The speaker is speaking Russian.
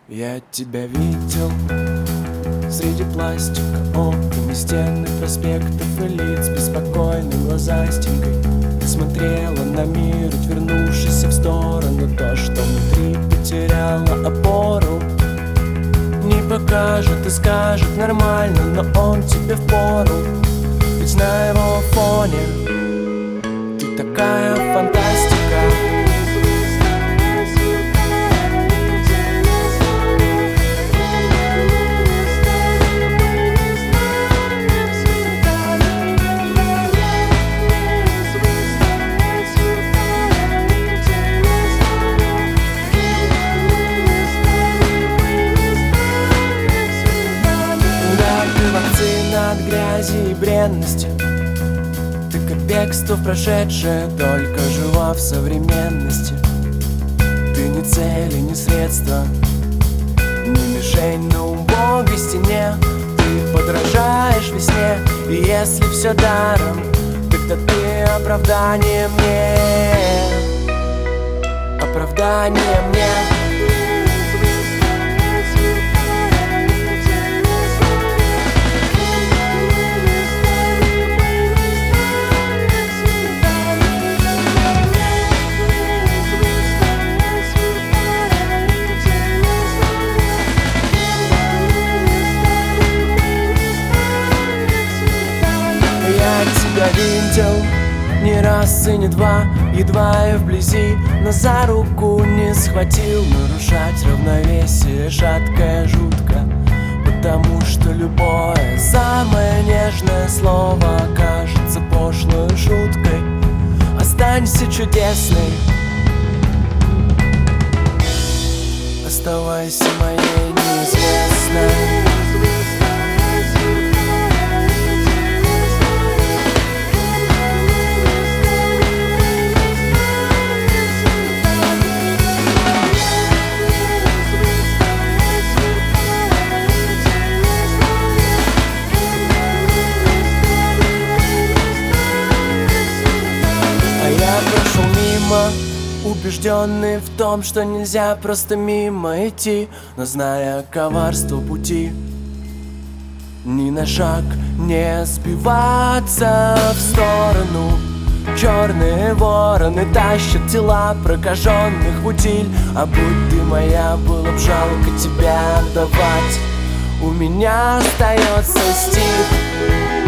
Я тебя видел среди пластика, окон и стены, проспектов и лиц, беспокойной глазастенькой. Ты смотрела на мир, отвернувшись в сторону. То, что внутри потеряло опору, не покажет и скажет нормально, но он тебе впору. Ведь на его фоне ты такая фантастика. От грязи и бренности, ты как бегство в прошедшее, только жива в современности. Ты не цель и не средство, не мишень на убогой стене. Ты подражаешь весне, и если все даром, тогда ты оправдание мне, оправдание мне. Я видел не раз и не два, едва и вблизи, но за руку не схватил. Нарушать равновесие шаткое, жутко, потому что любое самое нежное слово окажется пошлой шуткой. Останься чудесной, оставайся моей неизвестной. Прошел мимо, убежденный в том, что нельзя просто мимо идти, но зная коварство пути, ни на шаг не сбиваться в сторону. Черные вороны тащат тела прокаженных в утиль. А будь ты моя, было б жалко тебя отдавать. У меня остается стих.